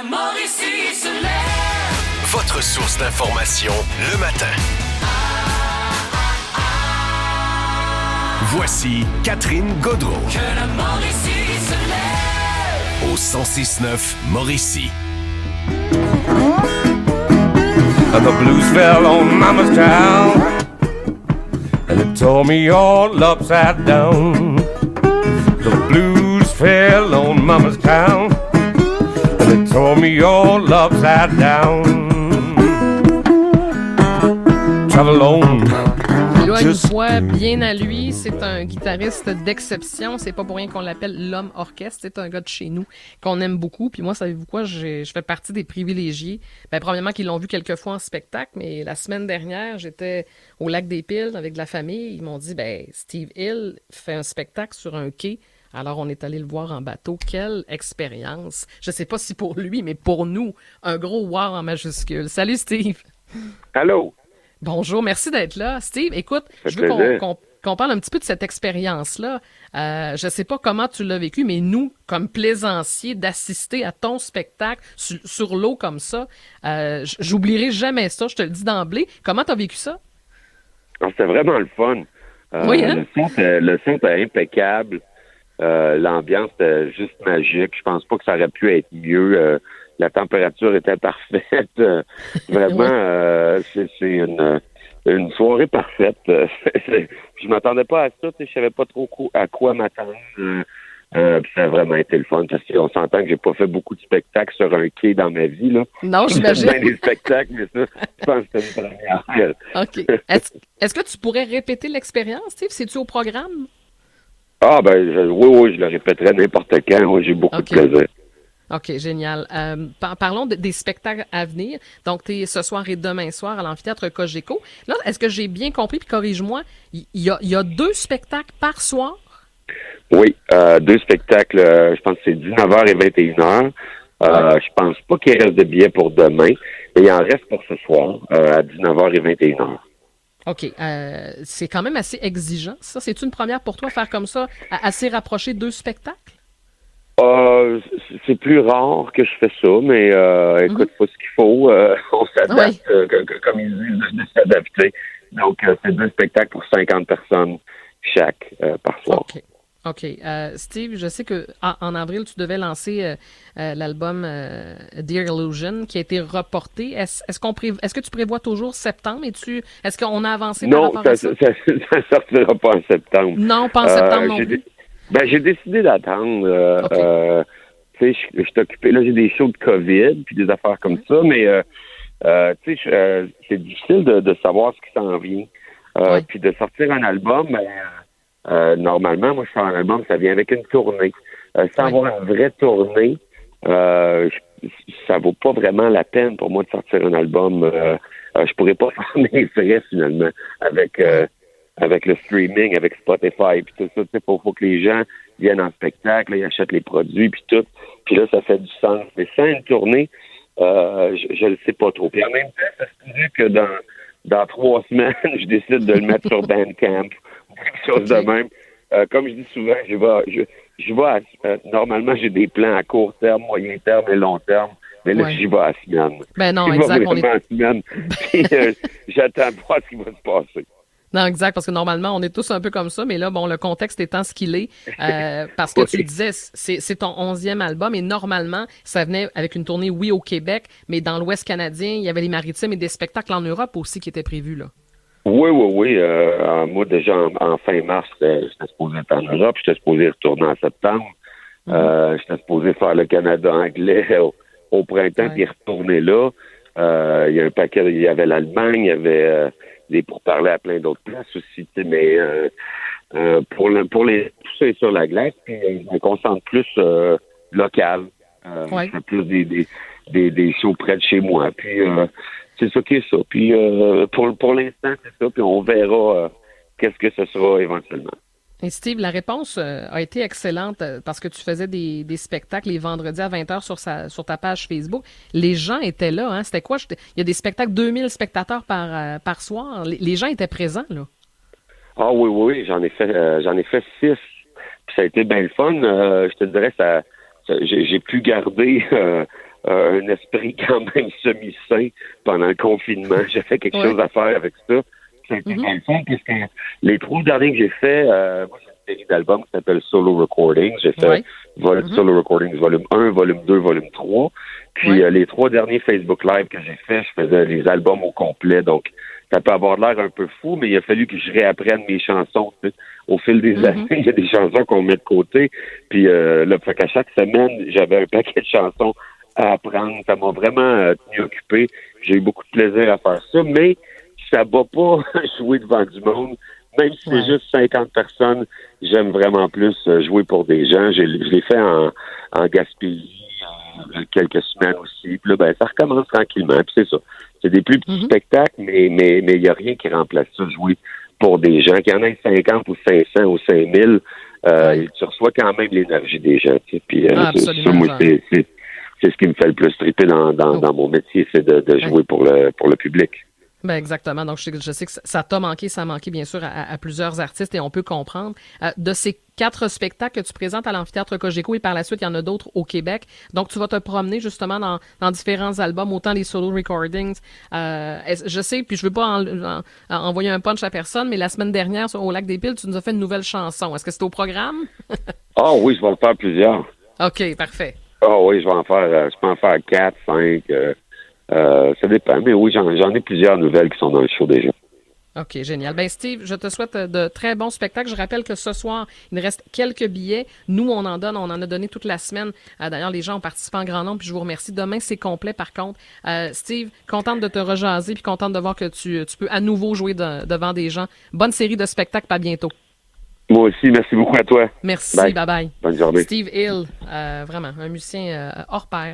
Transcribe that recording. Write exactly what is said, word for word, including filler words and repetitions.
la Mauricie se lève. Votre source d'information le matin. Voici Catherine Gaudreau. Que la Mauricie se lève. Au cent six neuf Mauricie. The blues fell on Mama's town, and it tore me all upside down. The blues fell on Mama's town, and it tore me all upside down. Travel on. Il a une voix bien à lui. C'est un guitariste d'exception. C'est pas pour rien qu'on l'appelle l'homme orchestre. C'est un gars de chez nous qu'on aime beaucoup. Puis moi, savez-vous quoi? Je, je fais partie des privilégiés. Ben, premièrement, qu'ils l'ont vu quelques fois en spectacle. Mais la semaine dernière, j'étais au Lac des Piles avec de la famille. Ils m'ont dit, ben, Steve Hill fait un spectacle sur un quai. Alors, on est allé le voir en bateau. Quelle expérience! Je sais pas si pour lui, mais pour nous, un gros wow en majuscule. Salut, Steve! Allô? Bonjour, merci d'être là. Steve, écoute, je veux qu'on, qu'on, qu'on parle un petit peu de cette expérience-là. Euh, je sais pas comment tu l'as vécu, mais nous, comme plaisanciers, d'assister à ton spectacle sur, sur l'eau comme ça, euh, j'oublierai jamais ça, je te le dis d'emblée. Comment t'as vécu ça? Ah, c'était vraiment le fun. Euh, oui, hein? Le son, était, le son était impeccable. Euh, l'ambiance était juste magique. Je pense pas que ça aurait pu être mieux. Euh, La température était parfaite. Euh, vraiment, oui. euh, c'est, c'est une, une soirée parfaite. Je m'attendais pas à ça. Je savais pas trop à quoi m'attendre. Euh, euh, ça a vraiment été le fun parce qu'on s'entend que j'ai pas fait beaucoup de spectacles sur un quai dans ma vie. Là. Non, j'imagine. J'ai fait des spectacles, mais ça, je pense que c'était une première. OK. Est-ce, est-ce que tu pourrais répéter l'expérience, Steve? C'est-tu au programme? Ah, ben, je, oui, oui, je le répéterai n'importe quand. Oui, j'ai beaucoup okay. de plaisir. OK, génial. Euh, par- parlons de, des spectacles à venir. Donc, tu es ce soir et demain soir à l'amphithéâtre Cogeco. Là, est-ce que j'ai bien compris, puis corrige-moi, il y, y, a, y a deux spectacles par soir? Oui, euh, deux spectacles, euh, je pense que c'est dix-neuf heures et vingt et une heures. Euh, ouais. Je pense pas qu'il reste de billets pour demain, mais il en reste pour ce soir, euh, à dix-neuf heures et vingt et une heures. OK. Euh, c'est quand même assez exigeant, ça. C'est-tu une première pour toi, faire comme ça, assez rapprocher deux spectacles? Euh, c'est plus rare que je fais ça, mais euh, mm-hmm. écoute, faut ce qu'il faut. Euh, on s'adapte, oui. euh, que, comme ils disent, de s'adapter. Donc, euh, c'est deux spectacles pour cinquante personnes chaque euh, par soir. OK. OK. Euh, Steve, je sais que en, en avril, tu devais lancer euh, euh, l'album euh, Dear Illusion qui a été reporté. Est-ce, est-ce, qu'on pré... est-ce que tu prévois toujours septembre? Es-tu... Est-ce qu'on a avancé par non, rapport à ça? Non, ça ne sortira pas en septembre. Non, pas en septembre euh, non plus. Dé... Ben, j'ai décidé d'attendre. Euh, okay. euh, tu sais, je, je suis occupé. Là, j'ai des shows de COVID puis des affaires comme ça, mais euh, euh, tu sais, euh, c'est difficile de, de savoir ce qui s'en vient. Euh, ouais. Puis de sortir un album, ben, euh, normalement, moi, je fais un album, ça vient avec une tournée. Euh, sans ouais. avoir une vraie tournée, euh, je, ça vaut pas vraiment la peine pour moi de sortir un album. Euh, euh, je pourrais pas faire mes frais, finalement, avec... Euh, avec le streaming, avec Spotify, puis tout ça, tu sais, faut, faut que les gens viennent en spectacle, là, ils achètent les produits, puis tout, puis là, ça fait du sens. Mais sans une tournée, euh, je ne le sais pas trop. Puis en même temps, ça se dit que dans, dans trois semaines, je décide de le mettre sur Bandcamp, ou quelque chose de même. Euh, comme je dis souvent, je vais, je, je vais à, euh, normalement, j'ai des plans à court terme, moyen terme et long terme. Mais là, ouais. j'y vais à la semaine. Ben non, j'y exact. vais On est... à la semaine. Puis, euh, j'attends de voir ce qui va se passer. Non, exact, parce que normalement, on est tous un peu comme ça, mais là, bon, le contexte étant ce qu'il est, euh, parce que oui. tu disais, c'est, c'est ton onzième album, et normalement, ça venait avec une tournée, oui, au Québec, mais dans l'Ouest canadien, il y avait les Maritimes et des spectacles en Europe aussi qui étaient prévus, là. Oui, oui, oui. Euh, moi, déjà, en, en fin mars, j'étais supposé être en Europe, j'étais supposé retourner en septembre. Mm-hmm. Euh, j'étais supposé faire le Canada anglais au, au printemps, ouais. puis retourner là. Euh, il y a un paquet, il y avait l'Allemagne, il y avait... Euh, des pourparlers à plein d'autres places aussi, mais euh, euh, pour, le, pour les tout ça est sur la glace, puis euh, je me concentre plus euh, local. Euh, ouais. Je fais plus des, des, des, des shows près de chez moi. Puis euh, c'est ça qui est ça. Puis euh, pour, pour l'instant, c'est ça, puis on verra euh, qu'est-ce que ce sera éventuellement. Et Steve, la réponse euh, a été excellente euh, parce que tu faisais des, des spectacles les vendredis à vingt heures sur, sa, sur ta page Facebook. Les gens étaient là, hein? C'était quoi? Il y a des spectacles, deux mille spectateurs par, euh, par soir. Les, les gens étaient présents, là. Ah oui, oui, oui. J'en ai fait euh, j'en ai fait six. Puis ça a été bien le fun. Euh, je te dirais, ça, ça j'ai, j'ai pu garder euh, euh, un esprit quand même semi-sain pendant le confinement. J'avais quelque Ouais. chose à faire avec ça. C'était Mhm. dans le fond, parce que les trois derniers que j'ai fait, euh, moi, c'est une série d'albums qui s'appelle Solo Recordings. J'ai fait Ouais. vol- Mhm. Solo Recordings volume un, volume deux, volume trois. Puis Ouais. euh, les trois derniers Facebook Live que j'ai fait, je faisais les albums au complet. Donc, ça peut avoir l'air un peu fou, mais il a fallu que je réapprenne mes chansons. Tu sais. Au fil des Mhm. années, il y a des chansons qu'on met de côté. Puis euh, là, fait qu'à chaque semaine, j'avais un paquet de chansons à apprendre. Ça m'a vraiment euh, tenu occupé. J'ai eu beaucoup de plaisir à faire ça, mais ça va pas jouer devant du monde. Même si c'est Ouais. juste cinquante personnes, j'aime vraiment plus euh, jouer pour des gens. J'ai- Je l'ai fait en, en Gaspésie euh, quelques semaines aussi. Puis là, ben, ça recommence tranquillement. Puis c'est ça. C'est des plus petits Mhm. spectacles, mais mais mais il n'y a rien qui remplace ça, jouer pour des gens. Qu'il y en ait cinquante ou cinq cents ou cinq mille, euh, Ouais. tu reçois quand même l'énergie des gens. Tu sais. Puis euh, Ah, c'est absolument, ça, moi, genre. c'est, c'est, c'est ce qui me fait le plus triper dans, dans, Oh. dans mon métier, c'est de, de jouer pour le pour le public. Ben exactement. Donc, je sais, je sais que ça- ça t'a manqué, ça a manqué, bien sûr, à, à plusieurs artistes et on peut comprendre. Euh, de ces quatre spectacles que tu présentes à l'Amphithéâtre Cogeco et par la suite, il y en a d'autres au Québec. Donc, tu vas te promener justement dans, dans différents albums, autant les solo recordings. Euh, est-ce- je sais, puis je veux pas en- en- en- envoyer un punch à personne, mais la semaine dernière, sur- au Lac des Piles, tu nous as fait une nouvelle chanson. Est-ce que c'est au programme? Ah oui, je vais en faire plusieurs. OK, parfait. Ah oui, je vais en faire, euh, je peux en faire quatre, cinq, euh, euh, ça dépend. Mais oui, j'en, j'en ai plusieurs nouvelles qui sont dans le show déjà. OK, génial. Ben Steve, je te souhaite de très bons spectacles. Je rappelle que ce soir, il nous reste quelques billets. Nous, on en donne, on en a donné toute la semaine. Euh, d'ailleurs, les gens ont participé en grand nombre, puis je vous remercie. Demain, c'est complet, par contre. Euh, Steve, contente de te rejaser, puis contente de voir que tu, tu peux à nouveau jouer de- devant des gens. Bonne série de spectacles, pas bientôt. Moi aussi, merci beaucoup à toi. Merci, Bye. bye bye. Bonne journée. Steve Hill, euh, vraiment, un musicien euh, hors pair.